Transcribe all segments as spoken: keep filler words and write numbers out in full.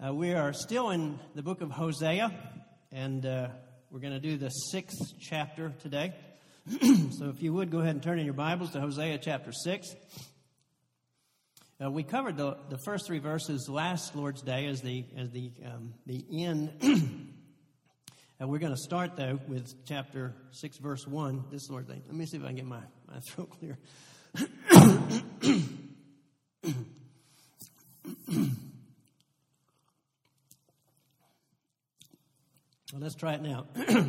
Uh, we are still in the book of Hosea, and uh, we're going to do the sixth chapter today. So if you would, go ahead and turn in your Bibles to Hosea chapter six. Uh, we covered the, the first three verses last Lord's Day as the as the um, the end. And we're going to start, though, with chapter six, verse one, this Lord's Day. Let me see if I can get my, my throat clear. Well, let's try it now.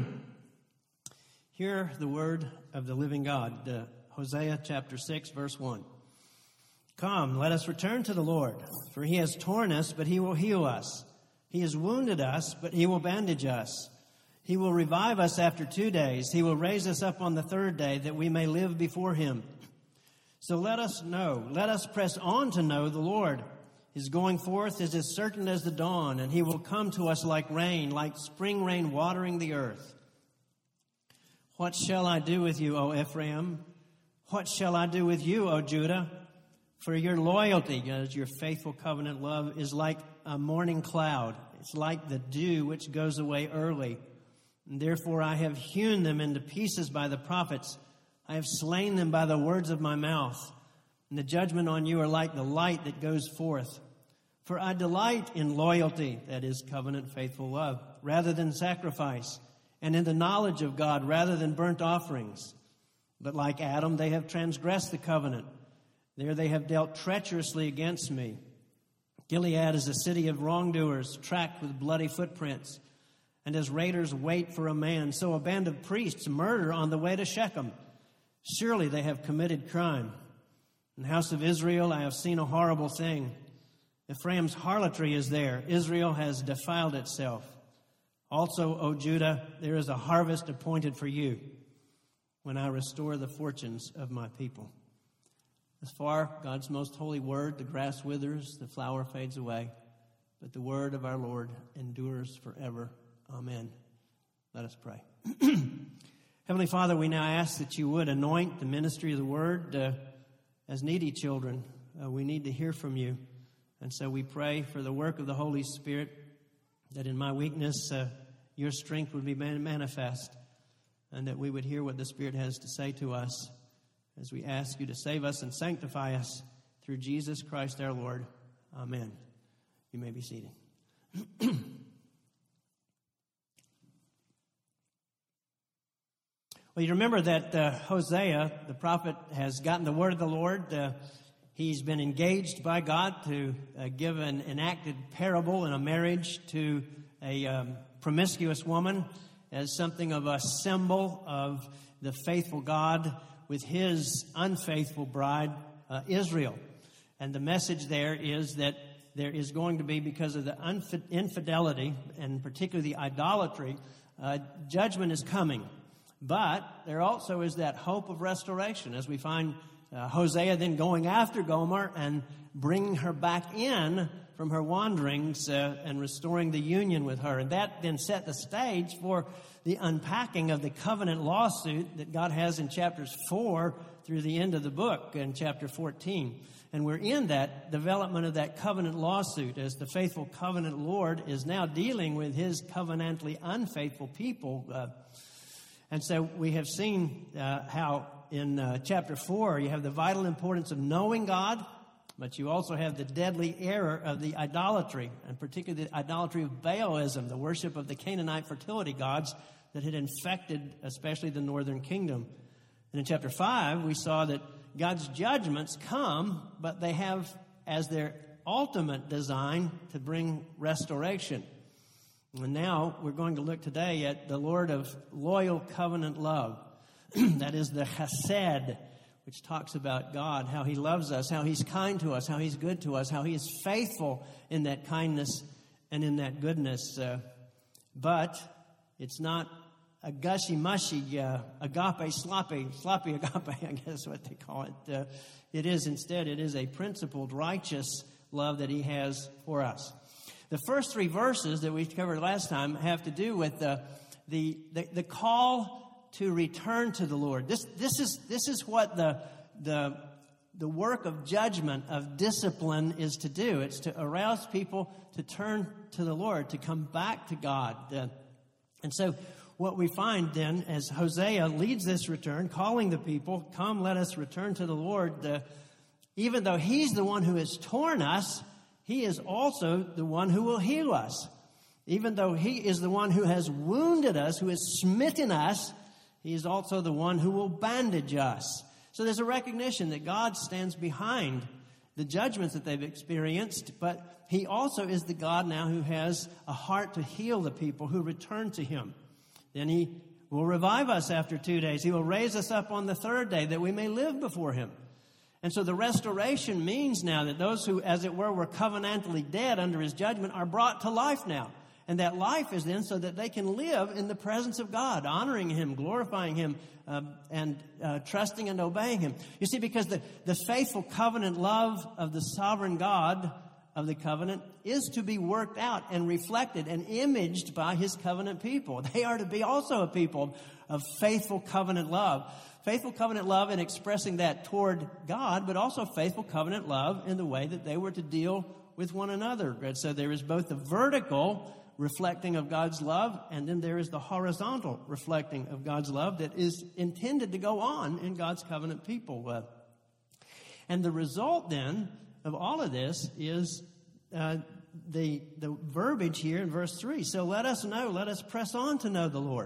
Hear the word of the living God. Uh, Hosea chapter six, verse one. Come, let us return to the Lord, for he has torn us, but he will heal us. He has wounded us, but he will bandage us. He will revive us after two days. He will raise us up on the third day, that we may live before him. So let us know, let us press on to know the Lord. His going forth is as certain as the dawn, and he will come to us like rain, like spring rain watering the earth. What shall I do with you, O Ephraim? What shall I do with you, O Judah? For your loyalty, as your faithful covenant love, is like a morning cloud. It's like the dew which goes away early. And therefore I have hewn them into pieces by the prophets. I have slain them by the words of my mouth. And the judgment on you are like the light that goes forth. For I delight in loyalty, that is covenant faithful love, rather than sacrifice, and in the knowledge of God rather than burnt offerings. But like Adam, they have transgressed the covenant. There they have dealt treacherously against me. Gilead is a city of wrongdoers, tracked with bloody footprints. And as raiders wait for a man, so a band of priests murder on the way to Shechem. Surely they have committed crime. In the house of Israel I have seen a horrible thing. Ephraim's harlotry is there. Israel has defiled itself. Also, O Judah, there is a harvest appointed for you when I restore the fortunes of my people. As far, God's most holy word, the grass withers, the flower fades away, but the word of our Lord endures forever. Amen. Let us pray. Heavenly Father, we now ask that you would anoint the ministry of the word. Uh, as needy children, uh, we need to hear from you. And so we pray for the work of the Holy Spirit, that in my weakness, uh, your strength would be man- manifest, and that we would hear what the Spirit has to say to us as we ask you to save us and sanctify us through Jesus Christ our Lord. Amen. You may be seated. Well, you remember that uh, Hosea, the prophet, has gotten the word of the Lord. Uh, he's been engaged by God to uh, give an enacted parable in a marriage to a um, promiscuous woman as something of a symbol of the faithful God with his unfaithful bride, uh, Israel. And the message there is that there is going to be, because of the unf- infidelity and particularly the idolatry, uh, judgment is coming. But there also is that hope of restoration, as we find uh, Hosea then going after Gomer and bringing her back in from her wanderings uh, and restoring the union with her. And that then set the stage for the unpacking of the covenant lawsuit that God has in chapters four through the end of the book in chapter fourteen. And we're in that development of that covenant lawsuit as the faithful covenant Lord is now dealing with his covenantally unfaithful people. Uh, And so we have seen uh, how in uh, chapter four you have the vital importance of knowing God, but you also have the deadly error of the idolatry, and particularly the idolatry of Baalism, the worship of the Canaanite fertility gods that had infected especially the northern kingdom. And in chapter five we saw that God's judgments come, but they have as their ultimate design to bring restoration. And now we're going to look today at the Lord of loyal covenant love. That is the chesed, which talks about God, how he loves us, how he's kind to us, how he's good to us, how he is faithful in that kindness and in that goodness. Uh, but it's not a gushy-mushy, uh, agape, sloppy, sloppy agape, I guess what they call it. Uh, it is instead, it is a principled, righteous love that he has for us. The first three verses that we covered last time have to do with the the the, the call to return to the Lord. This this is this is what the the the work of judgment, of discipline is to do. It's to arouse people to turn to the Lord, to come back to God. Uh, and so what we find then, as Hosea leads this return, calling the people, come, let us return to the Lord. Uh, even though he's the one who has torn us, he is also the one who will heal us. Even though he is the one who has wounded us, who has smitten us, he is also the one who will bandage us. So there's a recognition that God stands behind the judgments that they've experienced, but he also is the God now who has a heart to heal the people who return to him. Then he will revive us after two days. He will raise us up on the third day that we may live before him. And so the restoration means now that those who, as it were, were covenantally dead under his judgment are brought to life now. And that life is then so that they can live in the presence of God, honoring him, glorifying him, uh, and uh, trusting and obeying him. You see, because the, the faithful covenant love of the sovereign God of the covenant is to be worked out and reflected and imaged by his covenant people. They are to be also a people of faithful covenant love. Faithful covenant love in expressing that toward God, but also faithful covenant love in the way that they were to deal with one another. And so there is both the vertical reflecting of God's love, and then there is the horizontal reflecting of God's love that is intended to go on in God's covenant people. Uh, and the result then of all of this is uh, the the verbiage here in verse three. So let us know, let us press on to know the Lord.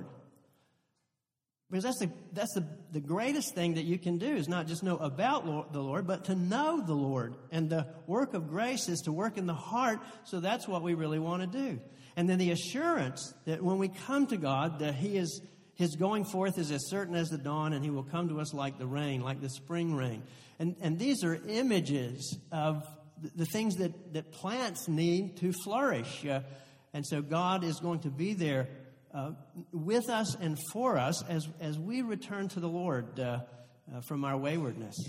Because that's the that's the, the greatest thing that you can do is not just know about Lord, the Lord, but to know the Lord. And the work of grace is to work in the heart, so that's what we really want to do. And then the assurance that when we come to God, that he is his going forth is as certain as the dawn, and he will come to us like the rain, like the spring rain. And and these are images of the things that, that plants need to flourish. Uh, and so God is going to be there uh, with us and for us as, as we return to the Lord uh, uh, from our waywardness.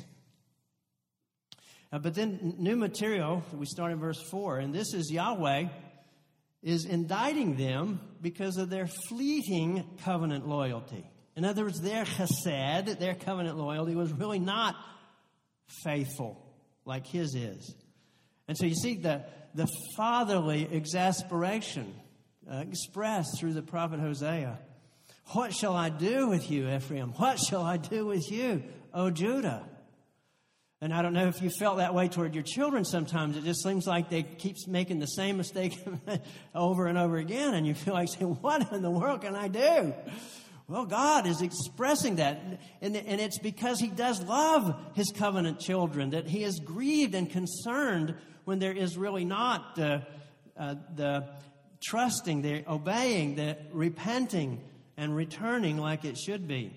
Uh, but then new material, we start in verse four, and this is Yahweh is indicting them because of their fleeting covenant loyalty. In other words, their chesed, their covenant loyalty, was really not faithful like his is. And so you see the, the fatherly exasperation uh, expressed through the prophet Hosea. What shall I do with you, Ephraim? What shall I do with you, O Judah? And I don't know if you felt that way toward your children sometimes. It just seems like they keep making the same mistake over and over again. And you feel like saying, what in the world can I do? Well, God is expressing that. And, and it's because he does love his covenant children that he is grieved and concerned when there is really not uh, uh, the trusting, the obeying, the repenting and returning like it should be.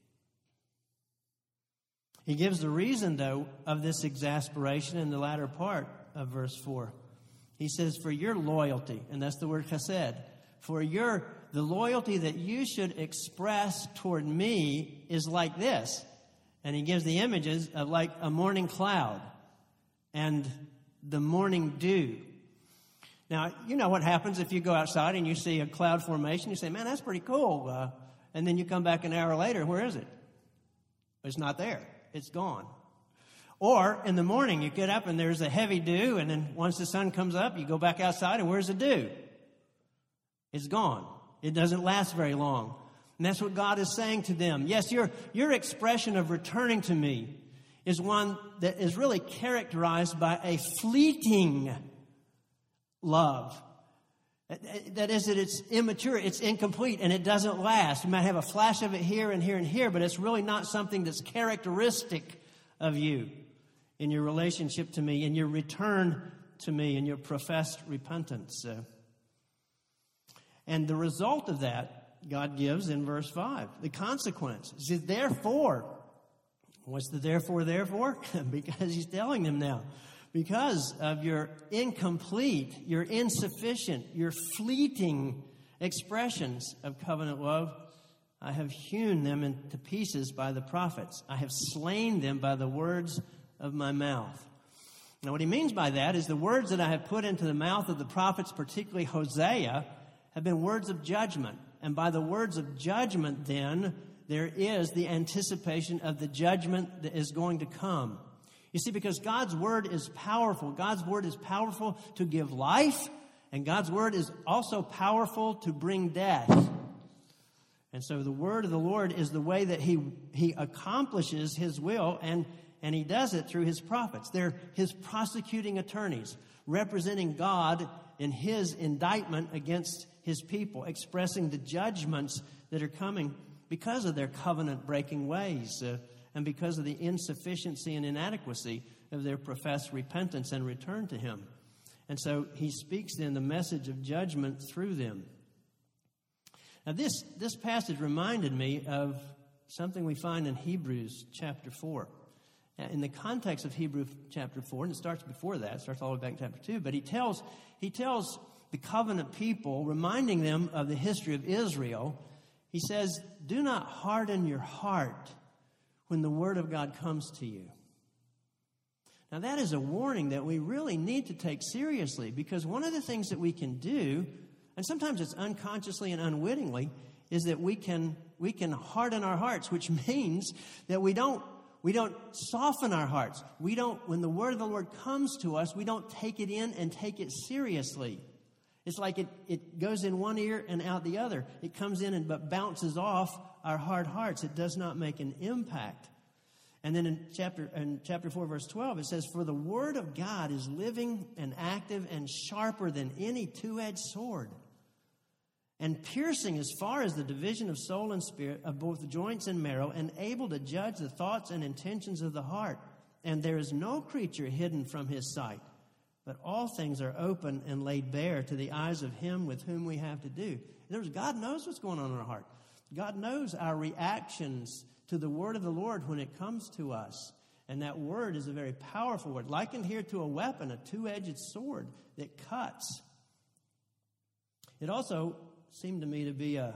He gives the reason, though, of this exasperation in the latter part of verse four. He says, for your loyalty, and that's the word chesed, for your, the loyalty that you should express toward me is like this. And he gives the images of like a morning cloud and the morning dew. Now, you know what happens if you go outside and you see a cloud formation. You say, man, that's pretty cool. Uh, and then you come back an hour later, where is it? It's not there. It's gone. Or in the morning, you get up and there's a heavy dew, and then once the sun comes up, you go back outside, and where's the dew? It's gone. It doesn't last very long. And that's what God is saying to them. Yes, your, your expression of returning to me is one that is really characterized by a fleeting love. That is, that it's immature, it's incomplete, and it doesn't last. You might have a flash of it here and here and here, but it's really not something that's characteristic of you in your relationship to me, in your return to me, in your professed repentance. Uh, and the result of that, God gives in verse five, the consequence. He says, therefore, what's the therefore, therefore? Because he's telling them now. Because of your incomplete, your insufficient, your fleeting expressions of covenant love, I have hewn them into pieces by the prophets. I have slain them by the words of my mouth. Now, what he means by that is the words that I have put into the mouth of the prophets, particularly Hosea, have been words of judgment. And by the words of judgment, then, there is the anticipation of the judgment that is going to come. You see, because God's word is powerful. God's word is powerful to give life, and God's word is also powerful to bring death. And so the word of the Lord is the way that he, he accomplishes his will, and, and he does it through his prophets. They're his prosecuting attorneys, representing God in his indictment against his people, expressing the judgments that are coming because of their covenant-breaking ways, uh, and because of the insufficiency and inadequacy of their professed repentance and return to him. And so he speaks then the message of judgment through them. Now this, this passage reminded me of something we find in Hebrews chapter four. In the context of Hebrews chapter four, and it starts before that, it starts all the way back in chapter two, but he tells, he tells the covenant people, reminding them of the history of Israel, he says, do not harden your heart when the word of God comes to you. Now that is a warning that we really need to take seriously, because one of the things that we can do, and sometimes it's unconsciously and unwittingly, is that we can we can harden our hearts, which means that we don't we don't soften our hearts. We don't, when the word of the Lord comes to us, we don't take it in and take it seriously. It's like it, it goes in one ear and out the other. It comes in and but bounces off our hard hearts. It does not make an impact. And then in chapter in chapter four, verse twelve, it says, for the word of God is living and active and sharper than any two-edged sword, and piercing as far as the division of soul and spirit, of both joints and marrow, and able to judge the thoughts and intentions of the heart. And there is no creature hidden from his sight, but all things are open and laid bare to the eyes of him with whom we have to do. In other words, God knows what's going on in our heart. God knows our reactions to the word of the Lord when it comes to us. And that word is a very powerful word, likened here to a weapon, a two-edged sword that cuts. It also seemed to me to be a,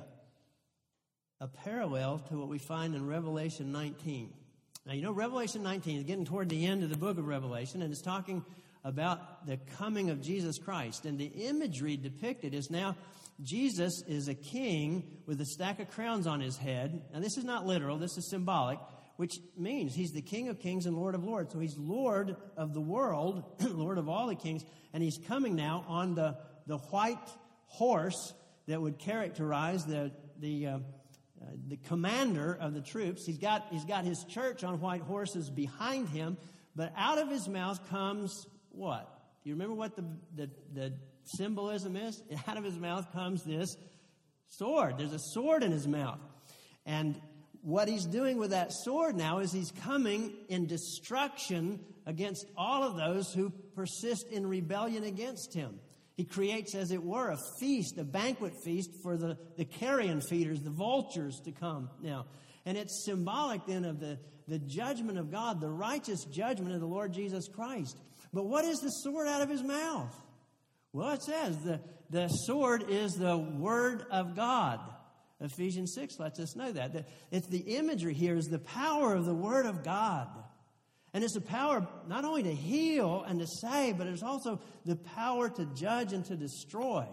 a parallel to what we find in Revelation nineteen. Now, you know, Revelation nineteen is getting toward the end of the book of Revelation, and it's talking about the coming of Jesus Christ. And the imagery depicted is now Jesus is a king with a stack of crowns on his head. Now, this is not literal. This is symbolic, which means he's the King of kings and Lord of lords. So he's Lord of the world, Lord of all the kings, and he's coming now on the, the white horse that would characterize the the uh, uh, the commander of the troops. He's got he's got his church on white horses behind him, but out of his mouth comes what? Do you remember what the the, the symbolism is? Out of his mouth comes this sword. There's a sword in his mouth, and what he's doing with that sword now is he's coming in destruction against all of those who persist in rebellion against him. He creates, as it were, a feast, a banquet feast for the, the carrion feeders, the vultures to come now. And it's symbolic then of the, the judgment of God, the righteous judgment of the Lord Jesus Christ. But what is the sword out of his mouth? Well, it says the, the sword is the word of God. Ephesians six lets us know that. It's the imagery here is the power of the word of God. And it's the power not only to heal and to save, but it's also the power to judge and to destroy.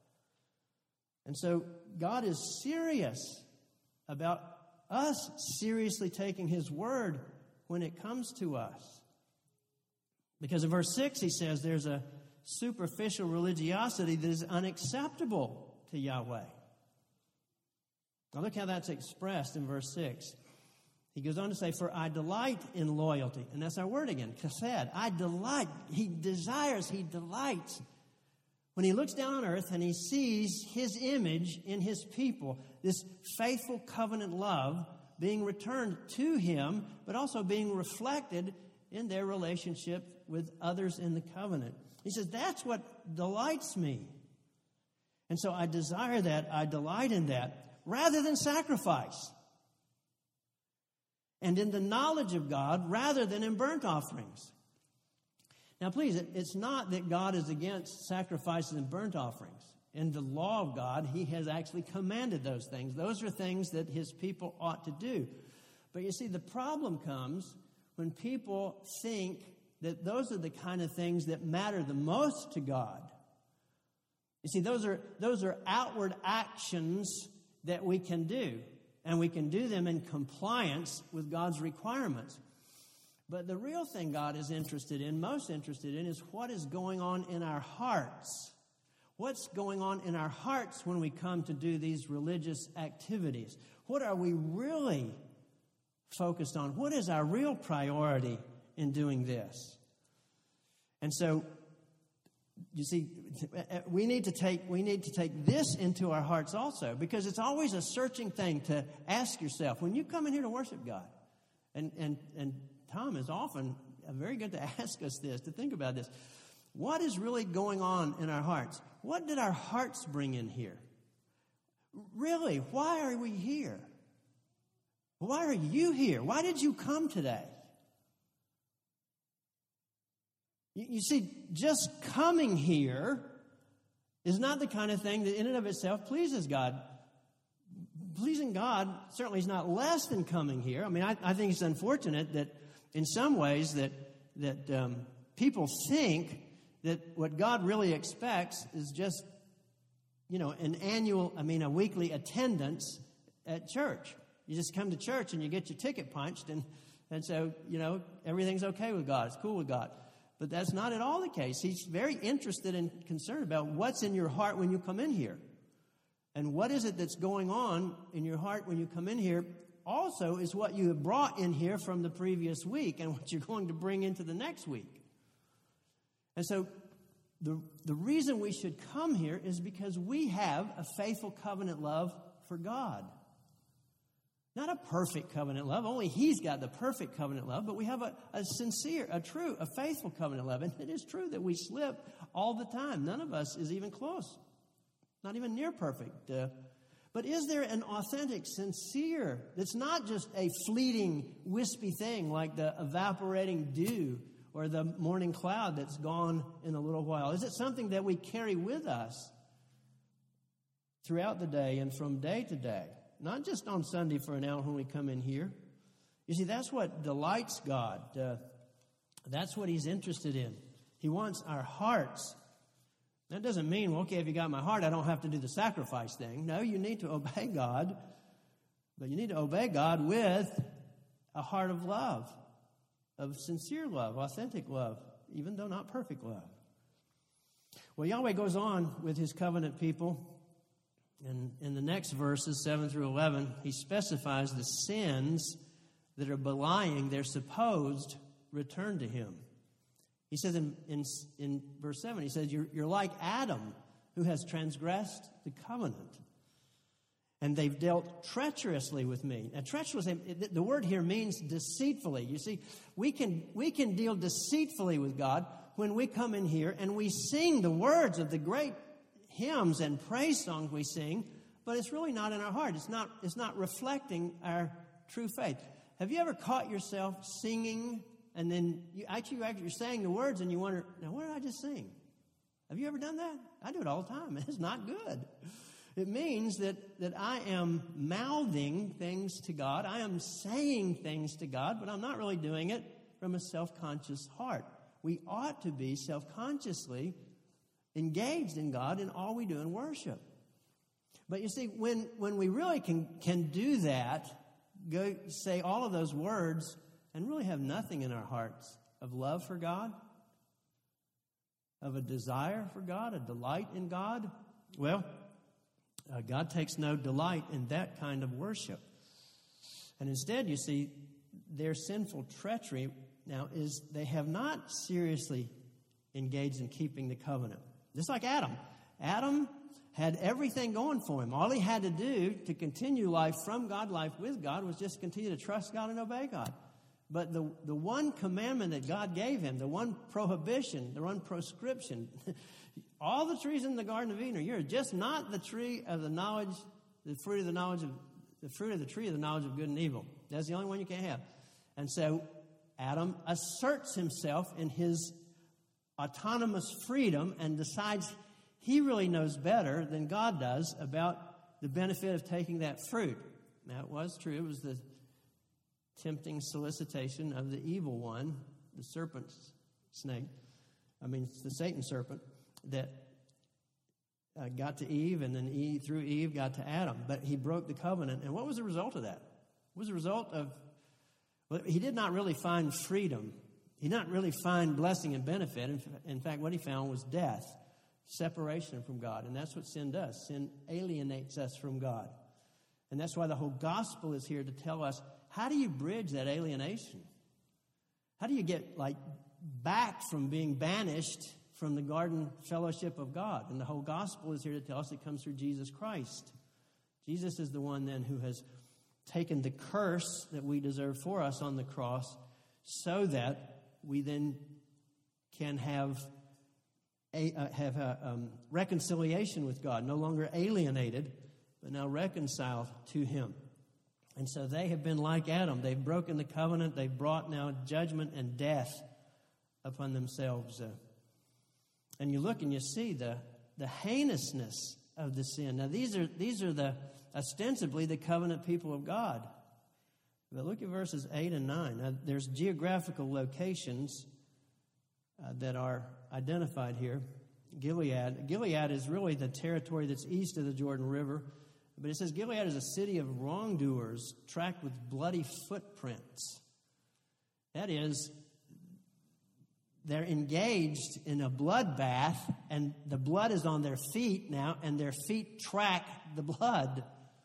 And so God is serious about us seriously taking his word when it comes to us. Because in verse six he says there's a superficial religiosity that is unacceptable to Yahweh. Now look how that's expressed in verse six. He goes on to say, for I delight in loyalty. And that's our word again, chesed. I delight. He desires, he delights. When he looks down on earth and he sees his image in his people, this faithful covenant love being returned to him, but also being reflected in their relationship with others in the covenant. He says, that's what delights me. And so I desire that, I delight in that, rather than sacrifice. And in the knowledge of God rather than in burnt offerings. Now, please, it's not that God is against sacrifices and burnt offerings. In the law of God, he has actually commanded those things. Those are things that his people ought to do. But you see, the problem comes when people think that those are the kind of things that matter the most to God. You see, those are those are outward actions that we can do. And we can do them in compliance with God's requirements. But the real thing God is interested in, most interested in, is what is going on in our hearts. What's going on in our hearts when we come to do these religious activities? What are we really focused on? What is our real priority in doing this? And so, you see, we need to take we need to take this into our hearts also, because it's always a searching thing to ask yourself when you come in here to worship God. And and and Tom is often very good to ask us this, to think about this. What is really going on in our hearts? What did our hearts bring in here? Really, why are we here? Why are you here? Why did you come today? You, you see, just coming here is not the kind of thing that in and of itself pleases God. Pleasing God certainly is not less than coming here. I mean, I, I think it's unfortunate that in some ways that that um, people think that what God really expects is just, you know, an annual, I mean, a weekly attendance at church. You just come to church and you get your ticket punched, and, and so, you know, everything's okay with God. It's cool with God. But that's not at all the case. He's very interested and concerned about what's in your heart when you come in here. And what is it that's going on in your heart when you come in here also is what you have brought in here from the previous week and what you're going to bring into the next week. And so the, the reason we should come here is because we have a faithful covenant love for God. Not a perfect covenant love. Only He's got the perfect covenant love. But we have a, a sincere, a true, a faithful covenant love. And it is true that we slip all the time. None of us is even close. Not even near perfect. Uh, but is there an authentic, sincere, that's not just a fleeting, wispy thing like the evaporating dew or the morning cloud that's gone in a little while? Is it something that we carry with us throughout the day and from day to day? Not just on Sunday for an hour when we come in here. You see, that's what delights God. Uh, that's what He's interested in. He wants our hearts. That doesn't mean, well, okay, if you got my heart, I don't have to do the sacrifice thing. No, you need to obey God. But you need to obey God with a heart of love, of sincere love, authentic love, even though not perfect love. Well, Yahweh goes on with His covenant people. And in the next verses, seven through eleven, He specifies the sins that are belying their supposed return to Him. He says in, in, in verse seven, He says, you're, you're like Adam, who has transgressed the covenant. And they've dealt treacherously with me. Now, treacherously, the word here means deceitfully. You see, we can, we can deal deceitfully with God when we come in here and we sing the words of the great hymns and praise songs we sing, but it's really not in our heart. It's not, it's not reflecting our true faith. Have you ever caught yourself singing and then you actually you're saying the words and you wonder, now what did I just sing? Have you ever done that? I do it all the time. It's not good. It means that, that I am mouthing things to God. I am saying things to God, but I'm not really doing it from a self-conscious heart. We ought to be self-consciously engaged in God in all we do in worship. But you see, when, when we really can, can do that, go say all of those words and really have nothing in our hearts of love for God, of a desire for God, a delight in God, well, uh, God takes no delight in that kind of worship. And instead, you see, their sinful treachery now is they have not seriously engaged in keeping the covenant. Just like Adam. Adam had everything going for him. All he had to do to continue life from God, life with God, was just continue to trust God and obey God. But the, the one commandment that God gave him, the one prohibition, the one proscription, all the trees in the Garden of Eden are yours, just not the tree of the knowledge, the fruit of the knowledge of, the fruit of the tree of the knowledge of good and evil. That's the only one you can't have. And so Adam asserts himself in his autonomous freedom and decides he really knows better than God does about the benefit of taking that fruit. Now, it was true. It was the tempting solicitation of the evil one, the serpent snake, I mean, the Satan serpent, that uh, got to Eve, and then Eve, through Eve got to Adam. But he broke the covenant. And what was the result of that? What was the result of Well, he did not really find freedom. He did not really find blessing and benefit. In fact, what he found was death, separation from God. And that's what sin does. Sin alienates us from God. And that's why the whole gospel is here to tell us, how do you bridge that alienation? How do you get, like, back from being banished from the garden fellowship of God? And the whole gospel is here to tell us it comes through Jesus Christ. Jesus is the one then who has taken the curse that we deserve for us on the cross so that we then can have a, uh, have a um, reconciliation with God, no longer alienated, but now reconciled to him. And so they have been like Adam. They've broken the covenant. They've brought now judgment and death upon themselves. Uh, and you look and you see the, the heinousness of the sin. Now, these are these are the ostensibly the covenant people of God. But look at verses eight and nine. Now, there's geographical locations uh, that are identified here. Gilead. Gilead is really the territory that's east of the Jordan River. But it says Gilead is a city of wrongdoers tracked with bloody footprints. That is, they're engaged in a bloodbath, and the blood is on their feet now, and their feet track the blood.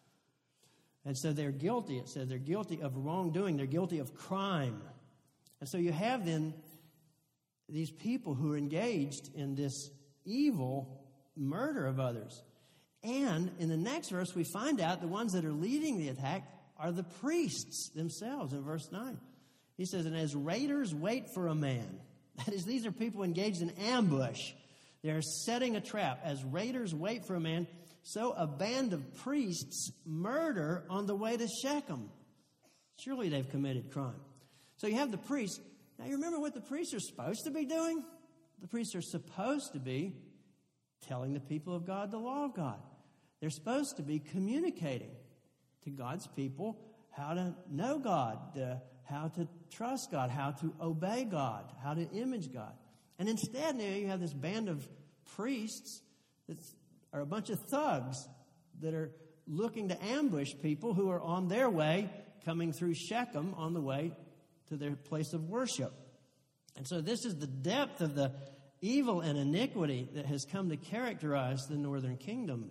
And so they're guilty. It says they're guilty of wrongdoing. They're guilty of crime. And so you have then these people who are engaged in this evil murder of others. And in the next verse, we find out the ones that are leading the attack are the priests themselves in verse nine. He says, and as raiders wait for a man, that is, these are people engaged in ambush. They're setting a trap. As raiders wait for a man, so a band of priests murder on the way to Shechem. Surely they've committed crime. So you have the priests. Now you remember what the priests are supposed to be doing? The priests are supposed to be telling the people of God the law of God. They're supposed to be communicating to God's people how to know God, uh, how to trust God, how to obey God, how to image God. And instead, now you have this band of priests that are a bunch of thugs that are looking to ambush people who are on their way, coming through Shechem on the way to their place of worship. And so this is the depth of the evil and iniquity that has come to characterize the northern kingdom.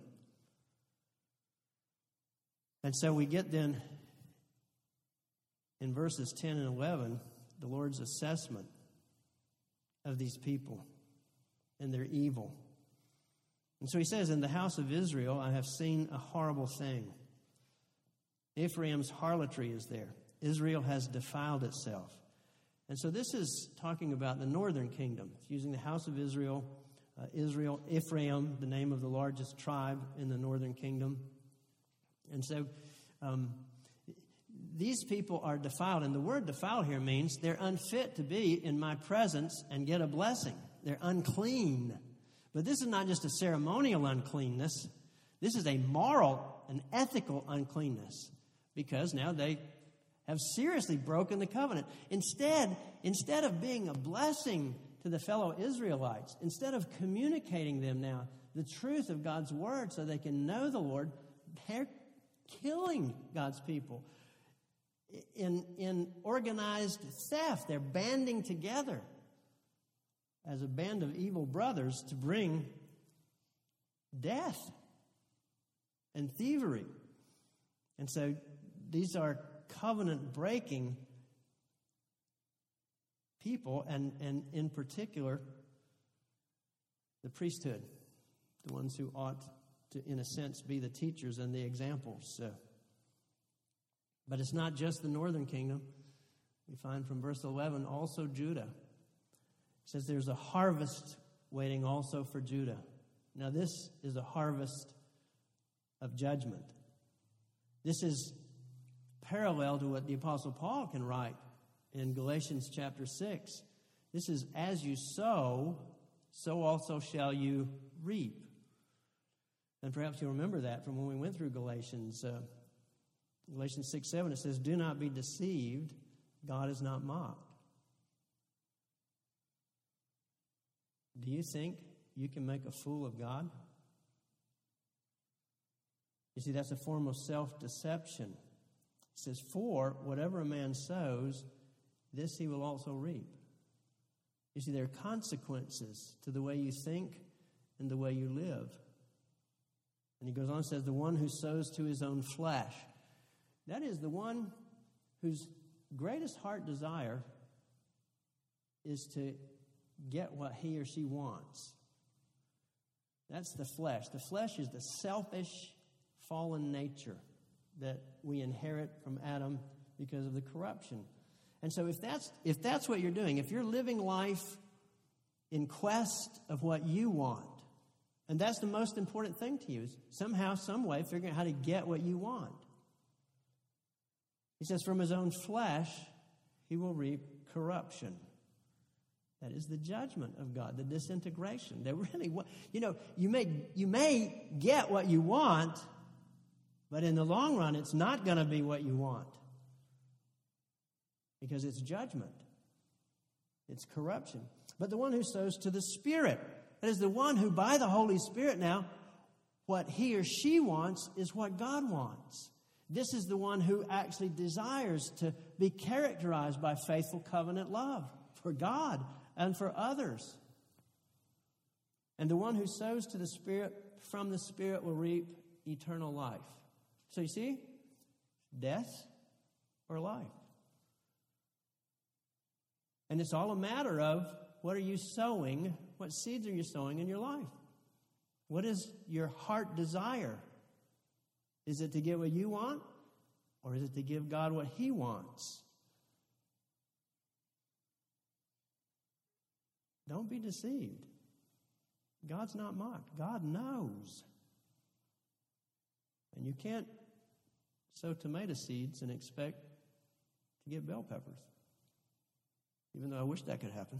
And so we get then in verses ten and eleven, the Lord's assessment of these people and their evil. And so he says, in the house of Israel, I have seen a horrible thing. Ephraim's harlotry is there. Israel has defiled itself. And so this is talking about the northern kingdom. It's using the house of Israel, uh, Israel, Ephraim, the name of the largest tribe in the northern kingdom. And so um, these people are defiled. And the word defiled here means they're unfit to be in my presence and get a blessing. They're unclean. But this is not just a ceremonial uncleanness. This is a moral and ethical uncleanness, because now they have seriously broken the covenant. Instead, instead of being a blessing to the fellow Israelites, instead of communicating them now the truth of God's word so they can know the Lord, they're killing God's people in, in organized theft. They're banding together as a band of evil brothers to bring death and thievery. And so these are covenant-breaking people, and, and in particular, the priesthood, the ones who ought to, in a sense, be the teachers and the examples. So, but it's not just the northern kingdom. We find from verse eleven also Judah. It says there's a harvest waiting also for Judah. Now this is a harvest of judgment. This is parallel to what the Apostle Paul can write in Galatians chapter six. This is, as you sow, so also shall you reap. And perhaps you'll remember that from when we went through Galatians. Uh, Galatians six, seven, it says, do not be deceived, God is not mocked. Do you think you can make a fool of God? You see, that's a form of self-deception. It says, for whatever a man sows, this he will also reap. You see, there are consequences to the way you think and the way you live. And he goes on and says, the one who sows to his own flesh. That is the one whose greatest heart desire is to get what he or she wants. That's the flesh. The flesh is the selfish, fallen nature that we inherit from Adam because of the corruption. And so if that's if that's what you're doing, if you're living life in quest of what you want, and that's the most important thing to you, is somehow, some way, figuring out how to get what you want. He says, from his own flesh, he will reap corruption. That is the judgment of God, the disintegration. That really, you know, you may you may get what you want, but in the long run, it's not going to be what you want. Because it's judgment. It's corruption. But the one who sows to the Spirit, that is the one who by the Holy Spirit now, what he or she wants is what God wants. This is the one who actually desires to be characterized by faithful covenant love for God and for others. And the one who sows to the Spirit from the Spirit will reap eternal life. So you see, death or life. And it's all a matter of what are you sowing, what seeds are you sowing in your life? What is your heart desire? Is it to get what you want, or is it to give God what he wants? Don't be deceived. God's not mocked. God knows. And you can't sow tomato seeds and expect to get bell peppers. Even though I wish that could happen.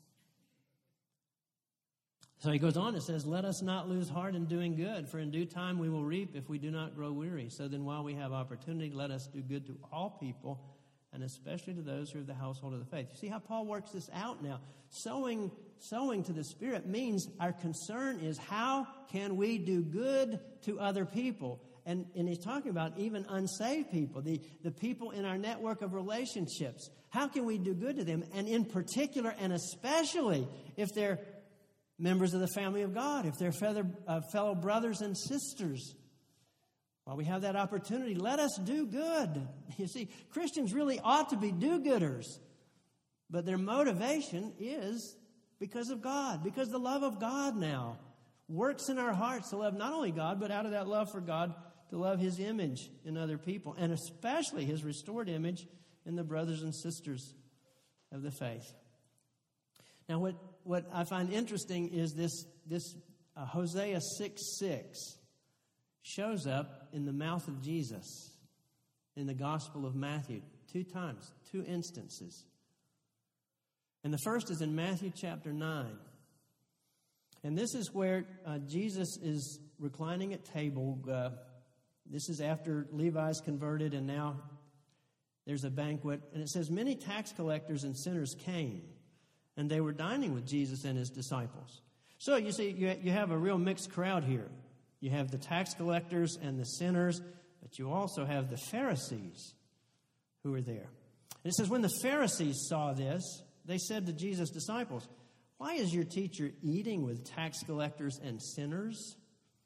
So he goes on and says, let us not lose heart in doing good, for in due time we will reap if we do not grow weary. So then while we have opportunity, let us do good to all people, and especially to those who are of the household of the faith. You see how Paul works this out now? Sowing, sowing to the Spirit means our concern is how can we do good to other people? And, and he's talking about even unsaved people, the, the people in our network of relationships. How can we do good to them? And in particular, and especially if they're members of the family of God, if they're fellow, uh, fellow brothers and sisters. While we have that opportunity, let us do good. You see, Christians really ought to be do-gooders. But their motivation is because of God, because the love of God now works in our hearts to love not only God, but out of that love for God, to love his image in other people, and especially his restored image in the brothers and sisters of the faith. Now, what, what I find interesting is this, this uh, Hosea six six shows up in the mouth of Jesus in the Gospel of Matthew two times, two instances. And the first is in Matthew chapter nine. And this is where uh, Jesus is reclining at table. Uh, this is after Levi's converted, and now there's a banquet. And it says, many tax collectors and sinners came, and they were dining with Jesus and his disciples. So you see, you, you have a real mixed crowd here. You have the tax collectors and the sinners, but you also have the Pharisees who are there. And it says, when the Pharisees saw this, they said to Jesus' disciples, why is your teacher eating with tax collectors and sinners?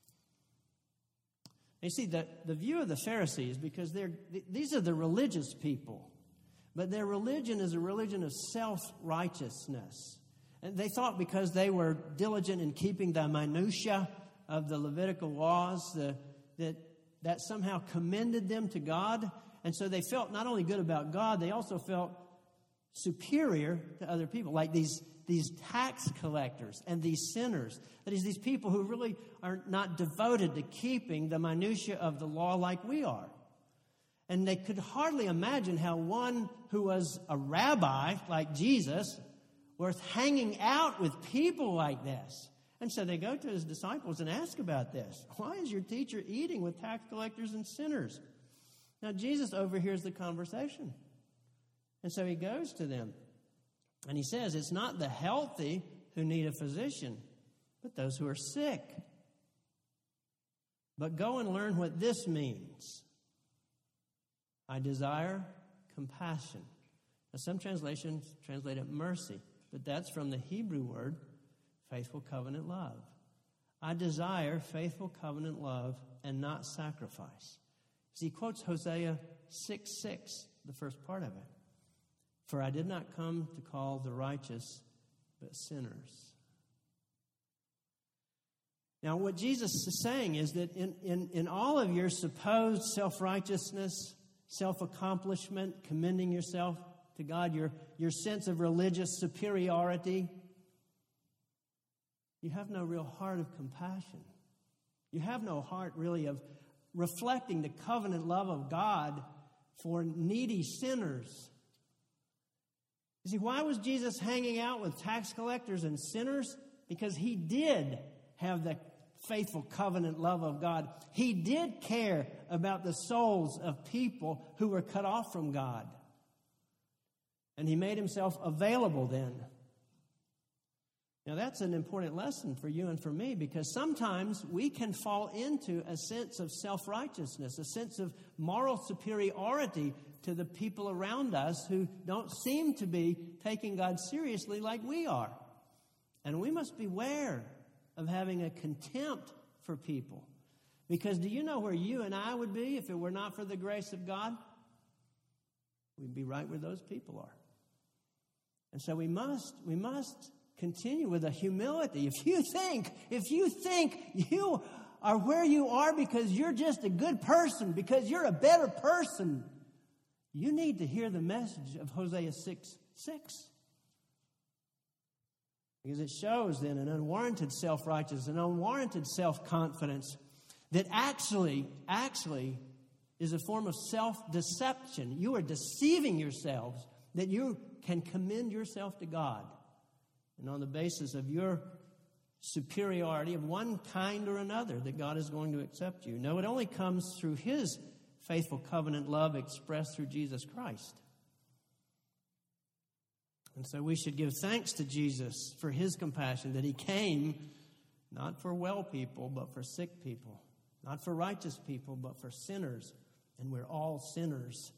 You see, the, the view of the Pharisees, because they're these are the religious people, but their religion is a religion of self-righteousness. And they thought because they were diligent in keeping the minutiae of the Levitical laws, the, that that somehow commended them to God. And so they felt not only good about God, they also felt superior to other people, like these, these tax collectors and these sinners. That is, these people who really are not devoted to keeping the minutiae of the law like we are. And they could hardly imagine how one who was a rabbi like Jesus was hanging out with people like this. And so they go to his disciples and ask about this. Why is your teacher eating with tax collectors and sinners? Now, Jesus overhears the conversation. And so he goes to them. And he says, it's not the healthy who need a physician, but those who are sick. But go and learn what this means. I desire compassion. Now, some translations translate it mercy, but that's from the Hebrew word, faithful covenant love. I desire faithful covenant love and not sacrifice. See, he quotes Hosea six six, the first part of it. For I did not come to call the righteous, but sinners. Now, what Jesus is saying is that in, in, in all of your supposed self-righteousness, self-accomplishment, commending yourself to God, your, your sense of religious superiority, you have no real heart of compassion. You have no heart, really, of reflecting the covenant love of God for needy sinners. You see, why was Jesus hanging out with tax collectors and sinners? Because he did have the faithful covenant love of God. He did care about the souls of people who were cut off from God. And he made himself available then. Now, that's an important lesson for you and for me, because sometimes we can fall into a sense of self-righteousness, a sense of moral superiority to the people around us who don't seem to be taking God seriously like we are. And we must beware of having a contempt for people. Because do you know where you and I would be if it were not for the grace of God? We'd be right where those people are. And so we must, we must continue with a humility. If you think, if you think you are where you are because you're just a good person, because you're a better person, you need to hear the message of Hosea six six. Because it shows then an unwarranted self-righteousness, an unwarranted self-confidence that actually, actually is a form of self-deception. You are deceiving yourselves that you can commend yourself to God. And on the basis of your superiority of one kind or another, that God is going to accept you. No, it only comes through his faithful covenant love expressed through Jesus Christ. And so we should give thanks to Jesus for his compassion, that he came not for well people, but for sick people. Not for righteous people, but for sinners. And we're all sinners.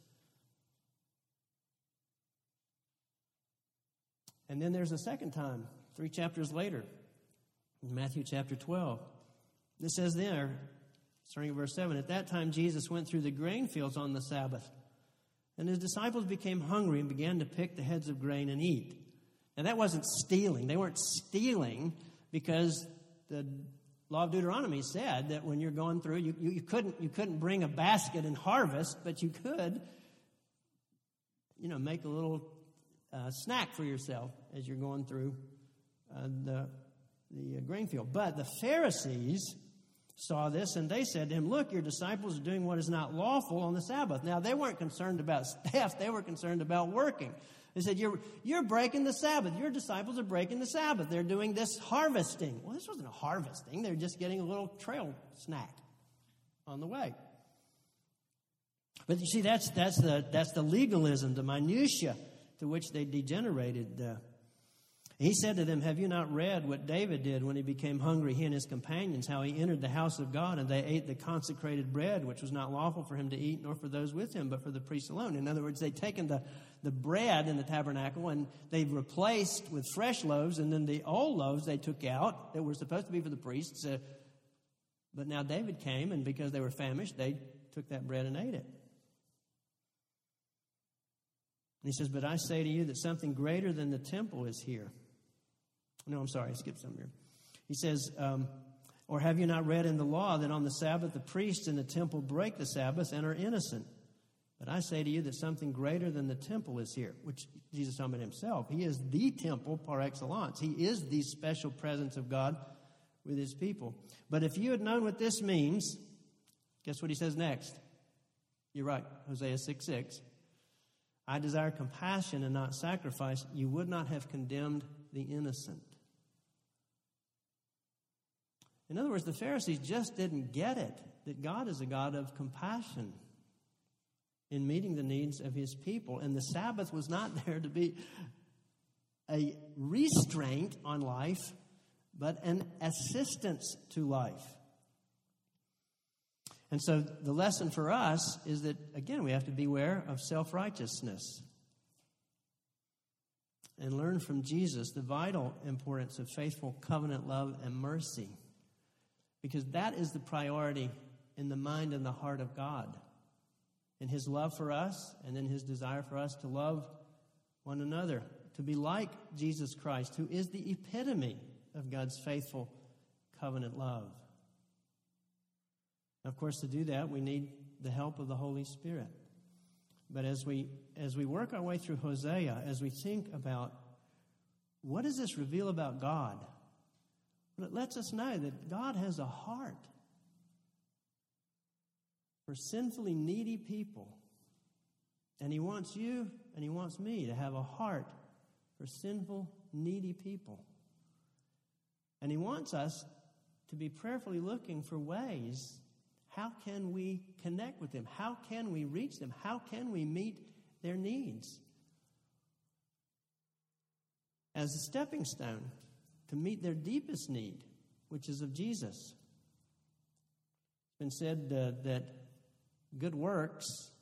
And then there's a second time, three chapters later, in Matthew chapter twelve. It says there, starting at verse seven, at that time Jesus went through the grain fields on the Sabbath, and his disciples became hungry and began to pick the heads of grain and eat. Now that wasn't stealing. They weren't stealing because the law of Deuteronomy said that when you're going through, you, you, you couldn't you couldn't bring a basket and harvest, but you could, you know, make a little uh, snack for yourself as you're going through uh, the the uh, grain field. But the Pharisees saw this, and they said to him, look, your disciples are doing what is not lawful on the Sabbath. Now, they weren't concerned about theft. They were concerned about working. They said, you're, you're breaking the Sabbath. Your disciples are breaking the Sabbath. They're doing this harvesting. Well, this wasn't a harvesting. They're just getting a little trail snack on the way. But you see, that's, that's, the, that's the legalism, the minutia to which they degenerated. Uh, He said to them, have you not read what David did when he became hungry, he and his companions, how he entered the house of God and they ate the consecrated bread, which was not lawful for him to eat, nor for those with him, but for the priests alone. In other words, they'd taken the, the bread in the tabernacle and they'd replaced with fresh loaves, and then the old loaves they took out that were supposed to be for the priests. Uh, but now David came, and because they were famished, they took that bread and ate it. And he says, but I say to you that something greater than the temple is here. No, I'm sorry, I skipped some here. He says, um, or have you not read in the law that on the Sabbath the priests in the temple break the Sabbath and are innocent? But I say to you that something greater than the temple is here, which Jesus talking about himself. He is the temple par excellence. He is the special presence of God with his people. But if you had known what this means, guess what he says next? You're right, Hosea six six. I desire compassion and not sacrifice. You would not have condemned the innocent. In other words, the Pharisees just didn't get it, that God is a God of compassion in meeting the needs of his people. And the Sabbath was not there to be a restraint on life, but an assistance to life. And so the lesson for us is that, again, we have to beware of self-righteousness and learn from Jesus the vital importance of faithful covenant love and mercy, because that is the priority in the mind and the heart of God, in his love for us and in his desire for us to love one another, to be like Jesus Christ, who is the epitome of God's faithful covenant love. Of course, to do that, we need the help of the Holy Spirit. But as we as we work our way through Hosea, as we think about what does this reveal about God, well, it lets us know that God has a heart for sinfully needy people. And he wants you and he wants me to have a heart for sinful, needy people. And he wants us to be prayerfully looking for ways. How can we connect with them? How can we reach them? How can we meet their needs? As a stepping stone to meet their deepest need, which is of Jesus. It's been said uh, that good works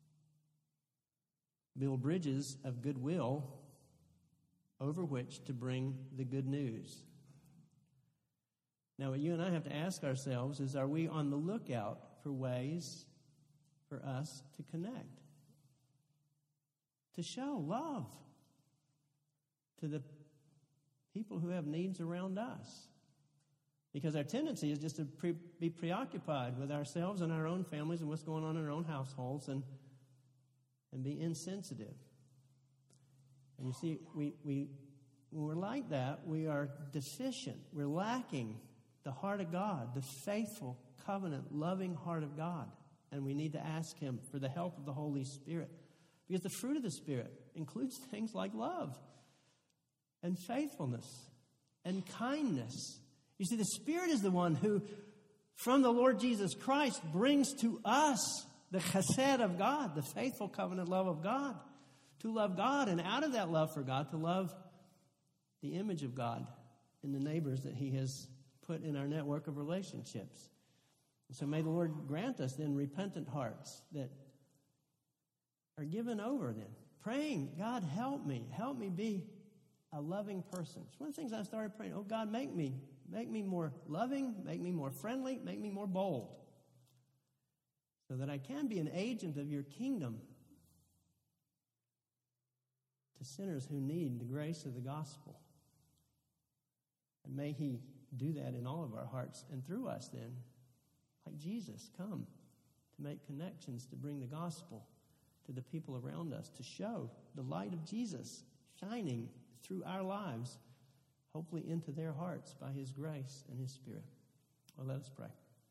build bridges of goodwill over which to bring the good news. Now, what you and I have to ask ourselves is, are we on the lookout for ways for us to connect, to show love to the people who have needs around us? Because our tendency is just to pre- be preoccupied with ourselves and our own families and what's going on in our own households and, and be insensitive. And you see, we, we when we're like that, we are deficient. We're lacking the heart of God, the faithful, covenant, loving heart of God. And we need to ask him for the help of the Holy Spirit. Because the fruit of the Spirit includes things like love and faithfulness and kindness. You see, the Spirit is the one who, from the Lord Jesus Christ, brings to us the chesed of God, the faithful covenant love of God, to love God, and out of that love for God, to love the image of God in the neighbors that he has put in our network of relationships. And so may the Lord grant us then repentant hearts that are given over then, praying, God, help me, help me be a loving person. It's one of the things I started praying, oh God, make me, make me more loving, make me more friendly, make me more bold, so that I can be an agent of your kingdom to sinners who need the grace of the gospel. And may he do that in all of our hearts and through us then, like Jesus, come to make connections, to bring the gospel to the people around us, to show the light of Jesus shining through our lives, hopefully into their hearts by his grace and his Spirit. Well, let us pray.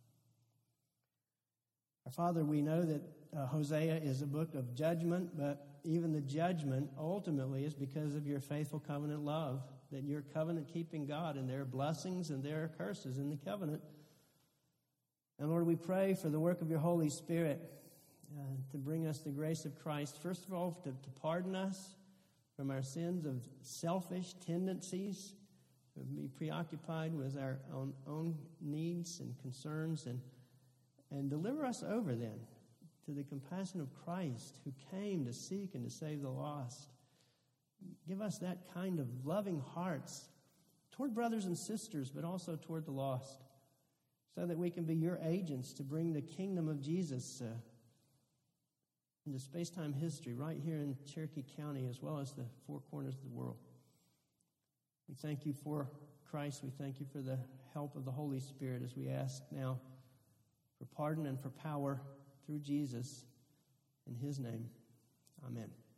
Our Father, we know that uh, Hosea is a book of judgment, but even the judgment ultimately is because of your faithful covenant love, that you're covenant-keeping God, and there are blessings and there are curses in the covenant. And Lord, we pray for the work of your Holy Spirit uh, to bring us the grace of Christ, first of all, to, to pardon us from our sins of selfish tendencies, to be preoccupied with our own, own needs and concerns, and, and deliver us over then to the compassion of Christ, who came to seek and to save the lost. Give us that kind of loving hearts toward brothers and sisters, but also toward the lost, so that we can be your agents to bring the kingdom of Jesus uh, into space-time history right here in Cherokee County, as well as the four corners of the world. We thank you for Christ. We thank you for the help of the Holy Spirit as we ask now for pardon and for power through Jesus. In his name, amen.